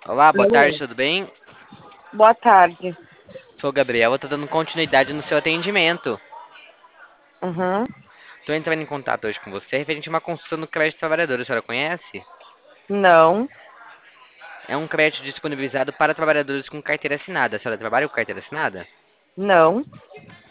Olá, boa tarde, Alô? tudo bem? Boa tarde. Sou o Gabriel, eu tô dando continuidade no seu atendimento. Uhum. Tô entrando em contato hoje com você referente a uma consulta no crédito trabalhador, a senhora conhece? Não, É um crédito disponibilizado para trabalhadores com carteira assinada. A senhora trabalha com carteira assinada? não.